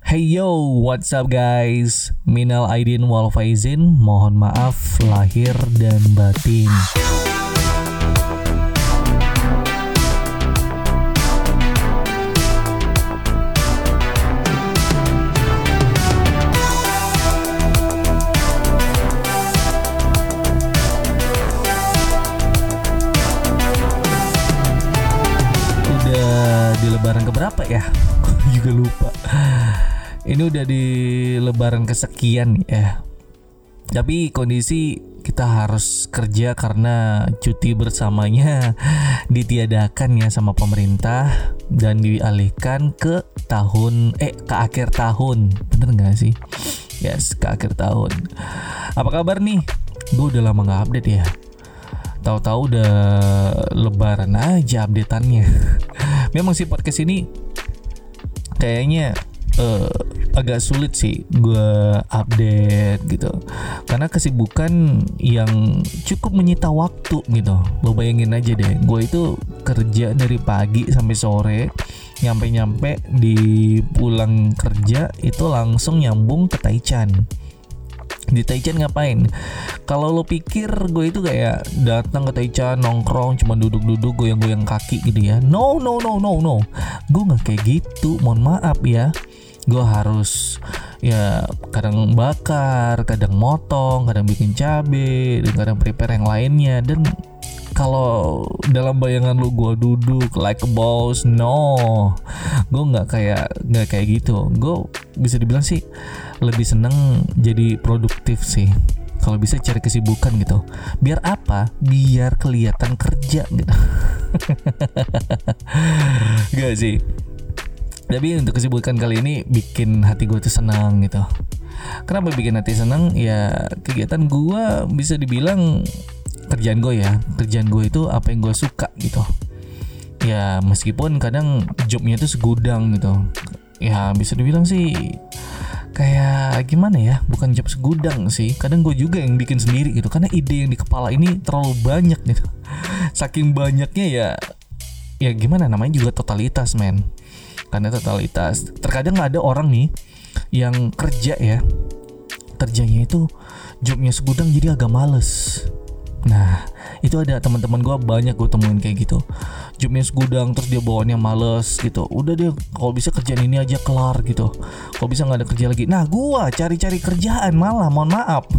Hey yo, what's up guys? Minal aidin wal faizin, mohon maaf lahir dan batin. Udah di lebaran keberapa ya? Juga lupa. Ini udah di lebaran kesekian ya. Tapi kondisi kita harus kerja karena cuti bersamanya ditiadakan ya sama pemerintah dan dialihkan ke akhir tahun. Bener gak sih? Yes, ke akhir tahun. Apa kabar nih? Gue udah lama gak update ya. Tahu-tahu udah lebaran aja updateannya. Memang sih podcast ini kayaknya agak sulit sih gue update gitu karena kesibukan yang cukup menyita waktu gitu. Lo bayangin aja deh, gue itu kerja dari pagi sampai sore, nyampe di pulang kerja itu langsung nyambung ke Taichan. Di Taichan ngapain? Kalau lo pikir gue itu kayak datang ke Taichan nongkrong cuma duduk-duduk goyang-goyang kaki gitu ya. No. Gue nggak kayak gitu. Mohon maaf ya. Gue harus ya kadang bakar, kadang motong, kadang bikin cabai, dan kadang prepare yang lainnya. Dan kalau dalam bayangan lu gue duduk like a boss, no, gue nggak kayak gitu. Gue bisa dibilang sih lebih seneng jadi produktif sih. Kalau bisa cari kesibukan gitu. Biar apa? Biar kelihatan kerja gitu. Gak sih. Tapi untuk kesibukan kali ini bikin hati gue tuh senang gitu. Kenapa bikin hati senang? Ya kegiatan gue bisa dibilang kerjaan gue itu apa yang gue suka gitu. Ya meskipun kadang jobnya tuh segudang gitu. Ya bisa dibilang sih kayak gimana ya, bukan job segudang sih. Kadang gue juga yang bikin sendiri gitu. Karena ide yang di kepala ini terlalu banyak gitu. Saking banyaknya ya gimana namanya juga totalitas men. Karena totalitas. Terkadang ada orang nih yang kerjanya itu jobnya segudang jadi agak males. Nah itu ada teman-teman gue banyak gue temuin kayak gitu. Jobnya segudang terus dia bawaannya males gitu. Udah dia kalau bisa kerjaan ini aja kelar gitu. Kalau bisa nggak ada kerja lagi. Nah gue cari-cari kerjaan malah mohon maaf.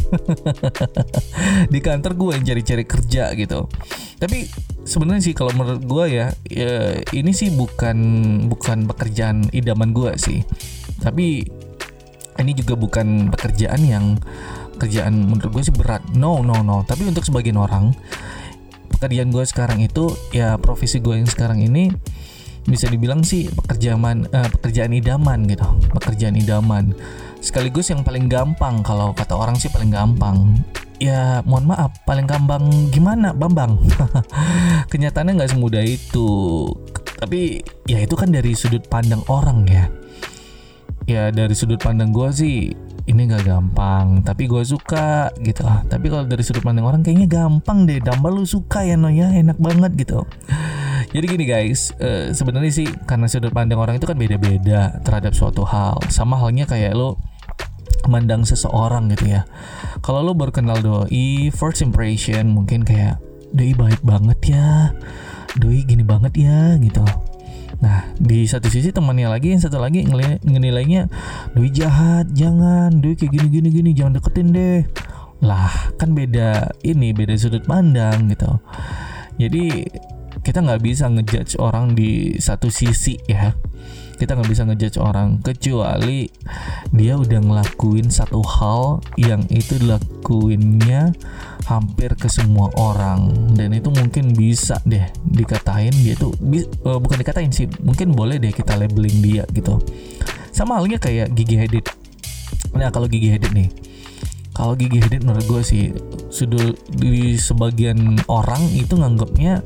Di kantor gue yang cari-cari kerja gitu. Tapi sebenarnya sih kalau menurut gue ya ini sih bukan pekerjaan idaman gue sih. Tapi ini juga bukan kerjaan menurut gue sih berat. No. Tapi untuk sebagian orang pekerjaan gue sekarang itu ya profesi gue yang sekarang ini bisa dibilang sih pekerjaan idaman gitu. Pekerjaan idaman sekaligus yang paling gampang. Kalau kata orang sih paling gampang. Ya mohon maaf, paling gampang gimana Bambang? Kenyataannya gak semudah itu. Tapi ya itu kan dari sudut pandang orang ya. Ya dari sudut pandang gue sih ini gak gampang, tapi gue suka gitu. Tapi kalau dari sudut pandang orang kayaknya gampang deh. Dambal lu suka ya no ya, enak banget gitu. Jadi gini guys, sebenarnya sih karena sudut pandang orang itu kan beda-beda terhadap suatu hal. Sama halnya kayak lo memandang seseorang gitu ya. Kalau lo baru kenal doi, first impression mungkin kayak doi baik banget ya, doi gini banget ya gitu. Nah di satu sisi temannya lagi, yang satu lagi ngenilainya doi jahat, jangan, doi kayak gini, jangan deketin deh. Lah kan beda sudut pandang gitu. Jadi kita nggak bisa ngejudge orang di satu sisi ya. Kita nggak bisa ngejudge orang kecuali dia udah ngelakuin satu hal yang itu dilakuinnya hampir ke semua orang, dan itu mungkin bisa deh dikatain dia tuh bukan dikatain sih, mungkin boleh deh kita labeling dia gitu. Sama halnya kayak Gigi Hadid. Nah kalau Gigi Hadid menurut gue sih sudah di sebagian orang itu nganggapnya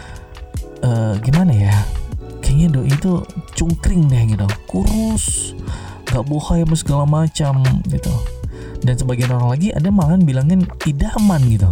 gimana ya, kayaknya doi itu cungkring deh gitu, kurus, gak bohai sama segala macam gitu. Dan sebagian orang lagi ada malahan bilangin idaman gitu.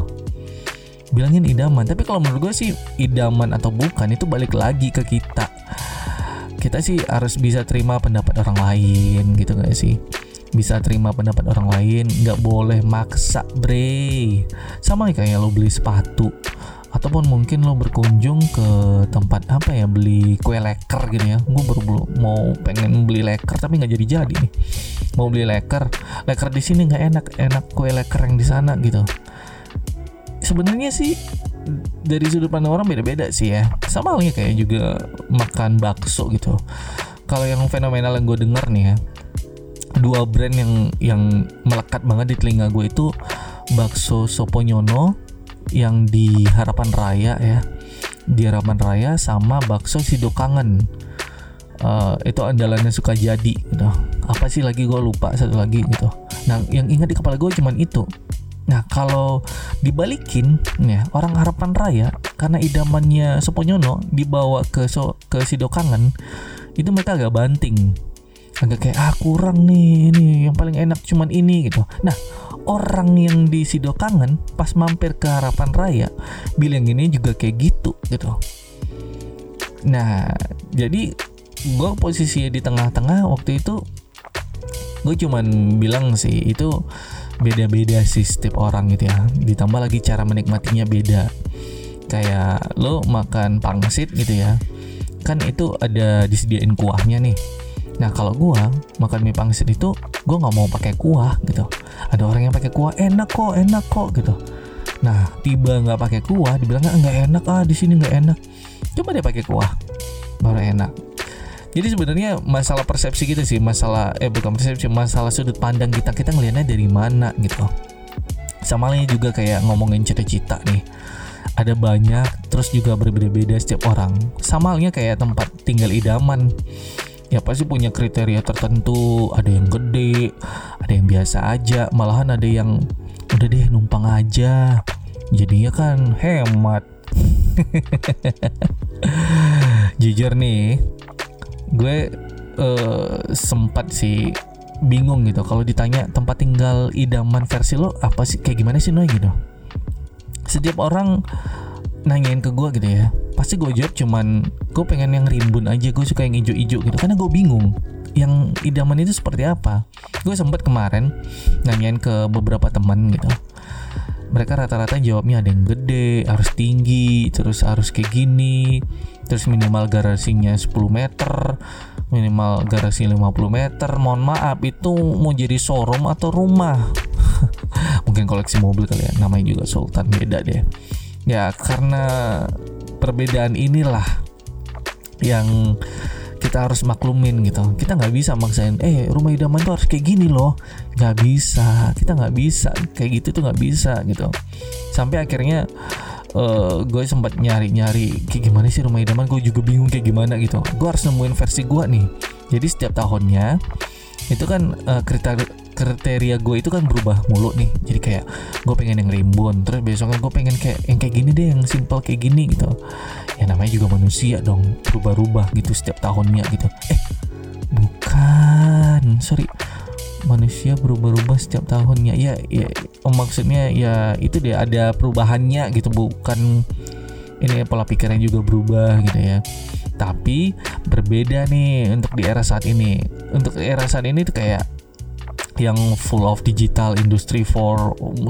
Tapi kalau menurut gue sih idaman atau bukan itu balik lagi ke kita. kita sih harus bisa terima pendapat orang lain gitu gak sih? Bisa terima pendapat orang lain, gak boleh maksa bre. Sama kayak lo beli sepatu, ataupun mungkin lo berkunjung ke tempat apa ya, beli kue leker gitu ya. Gue baru mau pengen beli leker tapi nggak jadi nih. Mau beli leker di sini nggak enak kue leker yang di sana gitu. Sebenarnya sih dari sudut pandang orang beda-beda sih ya. Sama halnya kayak juga makan bakso gitu. Kalau yang fenomenal yang gue dengar nih ya, 2 brand yang melekat banget di telinga gue itu bakso Soponyono yang di Harapan Raya ya, di Harapan Raya, sama bakso Sidokangen. Itu andalannya Sukajadi gitu. Apa sih lagi gue lupa, satu lagi gitu. Nah yang ingat di kepala gue cuman itu. Nah kalau dibalikin ya, orang Harapan Raya karena idamannya Soponyono dibawa ke Sidokangen, itu mereka agak banting, agak kayak kurang nih, ini yang paling enak cuman ini gitu. Nah orang yang di Sidokangen pas mampir ke Harapan Raya bilang ini juga kayak gitu. Nah jadi gue posisinya di tengah-tengah waktu itu. Gue cuman bilang sih itu beda-beda sih setiap orang gitu ya. Ditambah lagi cara menikmatinya beda. Kayak lo makan pangsit gitu ya, kan itu ada disediain kuahnya nih. Nah kalau gue makan mie pangsit itu gue nggak mau pakai kuah gitu. Ada orang yang pakai kuah, enak kok gitu. Nah tiba nggak pakai kuah, dibilang nggak enak, di sini nggak enak. Coba deh pakai kuah, baru enak. Jadi sebenarnya masalah persepsi gitu sih, bukan persepsi, masalah sudut pandang kita ngelihatnya dari mana gitu. Sama halnya juga kayak ngomongin cita-cita nih, ada banyak, terus juga berbeda-beda setiap orang. Sama halnya kayak tempat tinggal idaman, ya pasti punya kriteria tertentu. Ada yang gede, ada yang biasa aja, malahan ada yang udah deh numpang aja, jadinya kan hemat. Jujur nih, gue sempat sih bingung gitu kalau ditanya tempat tinggal idaman versi lo apa sih, kayak gimana sih Noy gitu. Setiap orang nanyain ke gue gitu ya, pasti gue jawab cuman gue pengen yang rimbun aja, gue suka yang ijo-ijo gitu, karena gue bingung yang idaman itu seperti apa. Gue sempat kemarin nanyain ke beberapa teman gitu, mereka rata-rata jawabnya ada yang gede, harus tinggi, terus harus kayak gini, terus minimal garasinya 10 meter, minimal garasi 50 meter. Mohon maaf, itu mau jadi showroom atau rumah? Mungkin koleksi mobil kali ya, namanya juga Sultan, beda deh. Ya karena perbedaan inilah yang kita harus maklumin gitu. Kita nggak bisa maksain rumah idaman tuh harus kayak gini loh, nggak bisa. Kita nggak bisa kayak gitu tuh, nggak bisa gitu. Sampai akhirnya gue sempat nyari-nyari kayak gimana sih rumah idaman. Gue juga bingung kayak gimana gitu. Gue harus nemuin versi gue nih. Jadi setiap tahunnya itu kan kriteria gue itu kan berubah mulu nih. Jadi kayak gue pengen yang rimbun, terus besoknya gue pengen yang kayak gini deh, yang simple kayak gini gitu. Ya namanya juga manusia dong, berubah-ubah gitu setiap tahunnya gitu. Bukan, sorry, manusia berubah-ubah setiap tahunnya. Ya maksudnya ya itu dia, ada perubahannya gitu, bukan ini pola pikirnya juga berubah gitu ya. Tapi berbeda nih untuk di era saat ini. Untuk era saat ini tuh kayak yang full of digital industry 4.0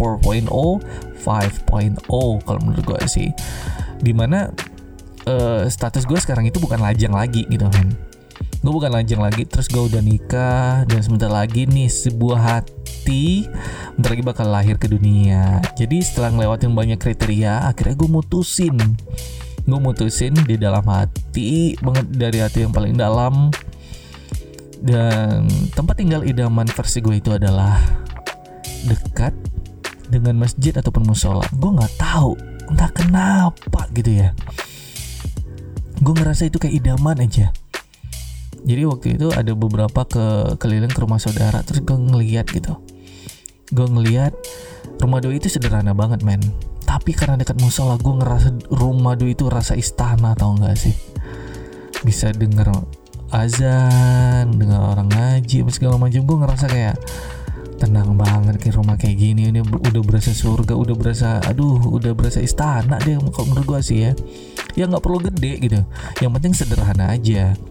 kalau menurut gue sih, dimana status gue sekarang itu bukan lajang lagi gitu kan. Gue bukan lajang lagi, terus gue udah nikah dan sebentar lagi nih sebuah hati bentar lagi bakal lahir ke dunia. Jadi setelah ngelewatin banyak kriteria, akhirnya gue mutusin di dalam hati banget, dari hati yang paling dalam. Dan tempat tinggal idaman versi gue itu adalah dekat dengan masjid ataupun musola. Gue nggak tahu, entah kenapa gitu ya. Gue ngerasa itu kayak idaman aja. Jadi waktu itu ada beberapa keliling ke rumah saudara, terus gue ngeliat gitu. Gue ngeliat rumah doi itu sederhana banget men. Tapi karena dekat musola, gue ngerasa rumah doi itu rasa istana, tau nggak sih? Bisa denger azan, dengar orang ngaji, segala macam. Gue ngerasa kayak tenang banget, kayak rumah kayak gini. Ini udah berasa surga, udah berasa istana deh kalau menurut gue sih ya. Ya nggak perlu gede gitu, yang penting sederhana aja.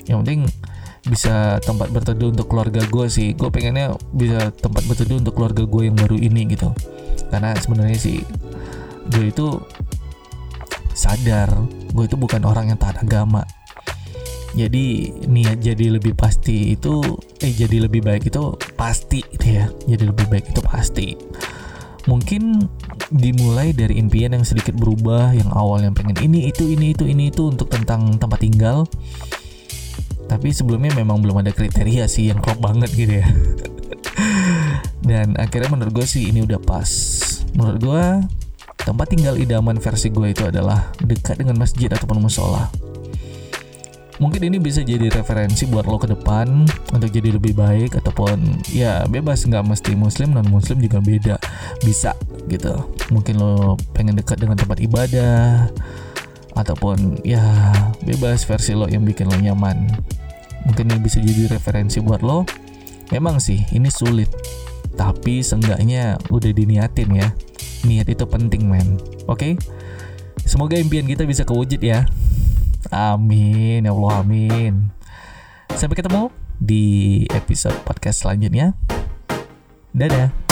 Yang penting bisa tempat berteduh untuk keluarga gue sih. Gue pengennya bisa tempat berteduh untuk keluarga gue yang baru ini gitu. Karena sebenarnya sih gue itu sadar gue itu bukan orang yang taat agama. Jadi niat jadi lebih pasti itu jadi lebih baik itu pasti gitu ya. Jadi lebih baik itu pasti. Mungkin dimulai dari impian yang sedikit berubah, yang awalnya pengen ini itu untuk tentang tempat tinggal. Tapi sebelumnya memang belum ada kriteria sih yang klop banget gitu ya. Dan akhirnya menurut gue sih ini udah pas. Menurut gue tempat tinggal idaman versi gue itu adalah dekat dengan masjid ataupun musola. Mungkin ini bisa jadi referensi buat lo ke depan untuk jadi lebih baik, ataupun ya bebas, nggak mesti muslim, non muslim juga beda, bisa gitu. Mungkin lo pengen dekat dengan tempat ibadah, ataupun ya bebas versi lo yang bikin lo nyaman. Mungkin ini bisa jadi referensi buat lo. Memang sih ini sulit, tapi seenggaknya udah diniatin ya. Niat itu penting, men. Oke? Semoga impian kita bisa kewujud ya. Amin, ya Allah, amin. Sampai ketemu di episode podcast selanjutnya. Dadah.